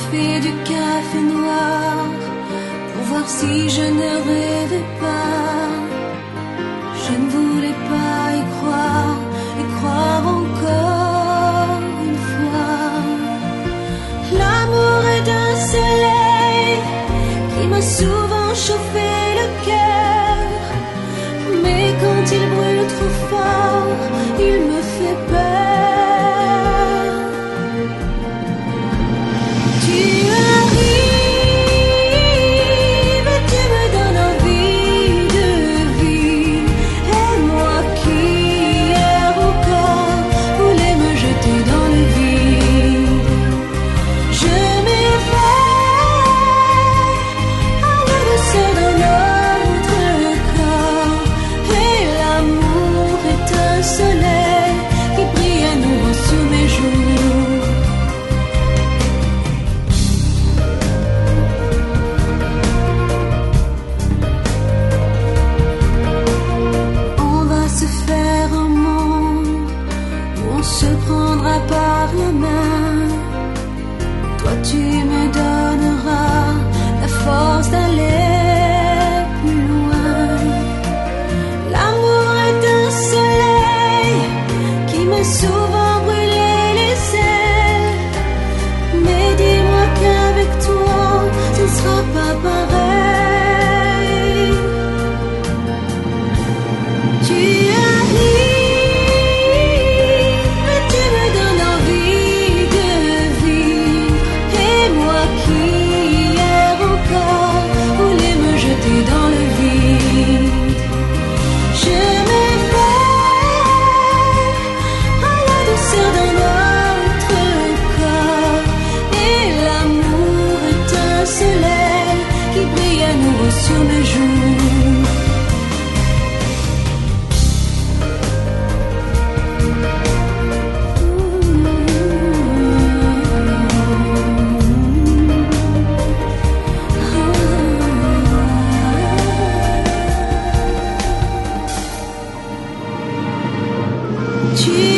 fait du café noir pour voir si je ne rêvais pas. Je ne voulais pas y croire et croire encore une fois. L'amour est un soleil qui m'a souvent chauffé le cœur, mais quand il brûle trop fort, il me fait peur. Tu arrives et tu me donnes envie de vivre. Et moi qui hier encore voulais me jeter dans le vide, je m'éveille à la douceur de notre corps. Et l'amour est un soleil qui brille à nouveau sur mes joues. On va se faire un monde où on se prendra par la main. Toi tu me donneras la force d'aller plus loin. L'amour est un soleil qui m'a souvent brûlé les ailes, mais dis-moi qu'avec toi ce ne sera pas pareil. Tu arrives et tu me donnes envie de vivre. Et moi qui hier encore voulais me jeter dans le vide, je m'éveille à la douceur de notre corps. Et l'amour est un soleil qui brille à nouveau sur mes joues. Tu